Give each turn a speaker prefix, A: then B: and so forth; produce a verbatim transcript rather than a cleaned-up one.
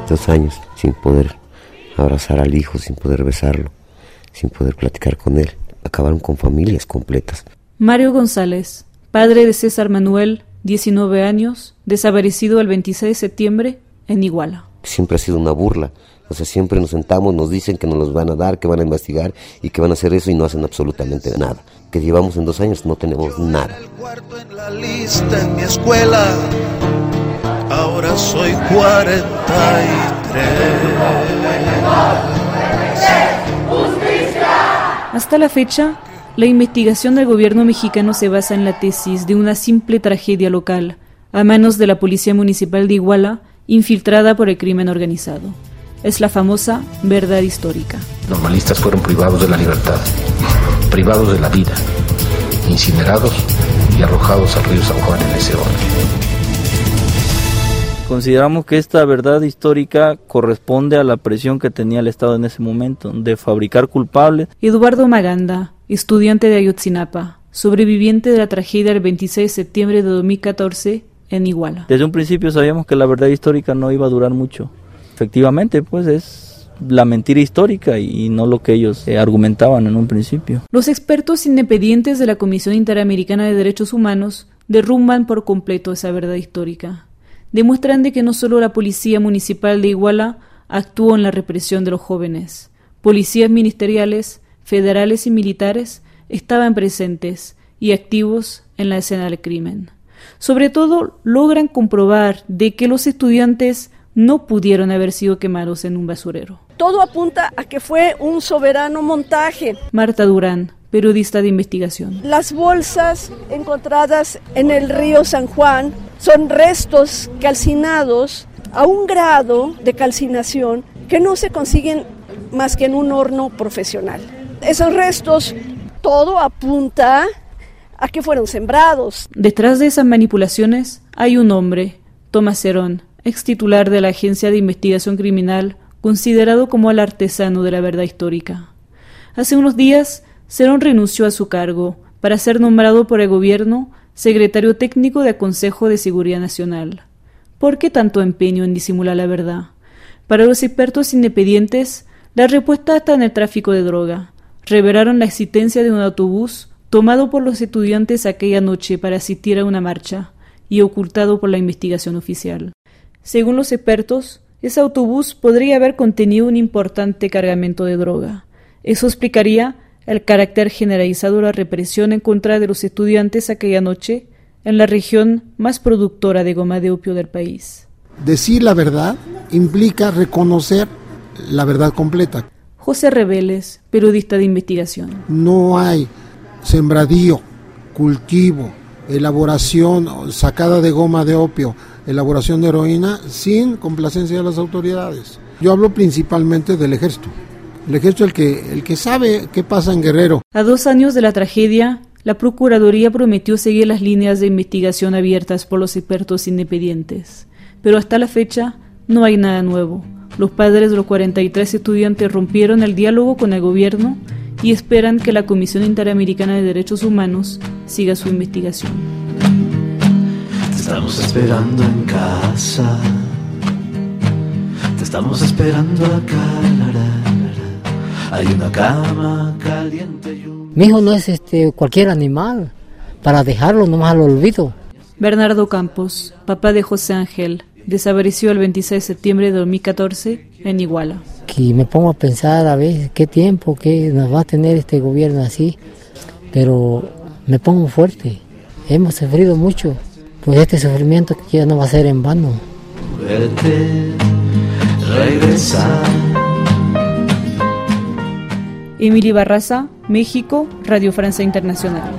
A: dos años sin poder abrazar al hijo, sin poder besarlo, sin poder platicar con él. Acabaron con familias completas.
B: Mario González, padre de César Manuel, diecinueve años, desaparecido el veintiséis de septiembre en Iguala.
A: Siempre ha sido una burla. O sea, siempre nos sentamos, nos dicen que nos los van a dar, que van a investigar y que van a hacer eso y no hacen absolutamente nada. Que llevamos en dos años no tenemos nada.
C: Yo era el cuarto en la lista en mi escuela, ahora soy cuarenta y tres.
B: Hasta la fecha, la investigación del gobierno mexicano se basa en la tesis de una simple tragedia local, a manos de la Policía Municipal de Iguala, infiltrada por el crimen organizado. Es la famosa verdad histórica.
D: Normalistas fueron privados de la libertad, privados de la vida, incinerados y arrojados al río San Juan en ese orden.
E: Consideramos que esta verdad histórica corresponde a la presión que tenía el Estado en ese momento de fabricar culpables.
B: Eduardo Maganda, estudiante de Ayotzinapa, sobreviviente de la tragedia del veintiséis de septiembre de dos mil catorce en Iguala.
E: Desde un principio sabíamos que la verdad histórica no iba a durar mucho. Efectivamente, pues es la mentira histórica y no lo que ellos eh, argumentaban en un principio.
B: Los expertos independientes de la Comisión Interamericana de Derechos Humanos derrumban por completo esa verdad histórica. Demuestran de que no solo la Policía Municipal de Iguala actuó en la represión de los jóvenes. Policías ministeriales, federales y militares estaban presentes y activos en la escena del crimen. Sobre todo, logran comprobar de que los estudiantes no pudieron haber sido quemados en un basurero.
F: Todo apunta a que fue un soberano montaje.
B: Marta Durán, periodista de investigación.
F: Las bolsas encontradas en el río San Juan son restos calcinados a un grado de calcinación que no se consiguen más que en un horno profesional. Esos restos, todo apunta a que fueron sembrados.
B: Detrás de esas manipulaciones hay un hombre, Tomás Cerón, ex titular de la Agencia de Investigación Criminal, considerado como el artesano de la verdad histórica. Hace unos días, Cerón renunció a su cargo para ser nombrado por el gobierno secretario técnico de Consejo de Seguridad Nacional. ¿Por qué tanto empeño en disimular la verdad? Para los expertos independientes, la respuesta está en el tráfico de droga. Revelaron la existencia de un autobús tomado por los estudiantes aquella noche para asistir a una marcha y ocultado por la investigación oficial. Según los expertos, ese autobús podría haber contenido un importante cargamento de droga. Eso explicaría el carácter generalizado de la represión en contra de los estudiantes aquella noche en la región más productora de goma de opio del país.
G: Decir la verdad implica reconocer la verdad completa.
B: José Reveles, periodista de investigación.
G: No hay sembradío, cultivo, elaboración, sacada de goma de opio, elaboración de heroína sin complacencia de las autoridades. Yo hablo principalmente del ejército. El ejército es el que, el que sabe qué pasa en Guerrero.
B: A dos años de la tragedia, la Procuraduría prometió seguir las líneas de investigación abiertas por los expertos independientes. Pero hasta la fecha no hay nada nuevo. Los padres de los cuarenta y tres estudiantes rompieron el diálogo con el gobierno y esperan que la Comisión Interamericana de Derechos Humanos siga su investigación.
H: Te estamos esperando en casa. Te estamos esperando acá. La, la, la. Hay una cama caliente y un...
I: Mi hijo no es este cualquier animal para dejarlo nomás al olvido.
B: Bernardo Campos, papá de José Ángel, desapareció el veintiséis de septiembre de dos mil catorce en Iguala.
I: Y me pongo a pensar a veces qué tiempo que nos va a tener este gobierno así, pero me pongo fuerte. Hemos sufrido mucho, pues este sufrimiento ya no va a ser en vano.
H: Verte, regresar.
B: Emily Barraza, México, Radio Francia Internacional.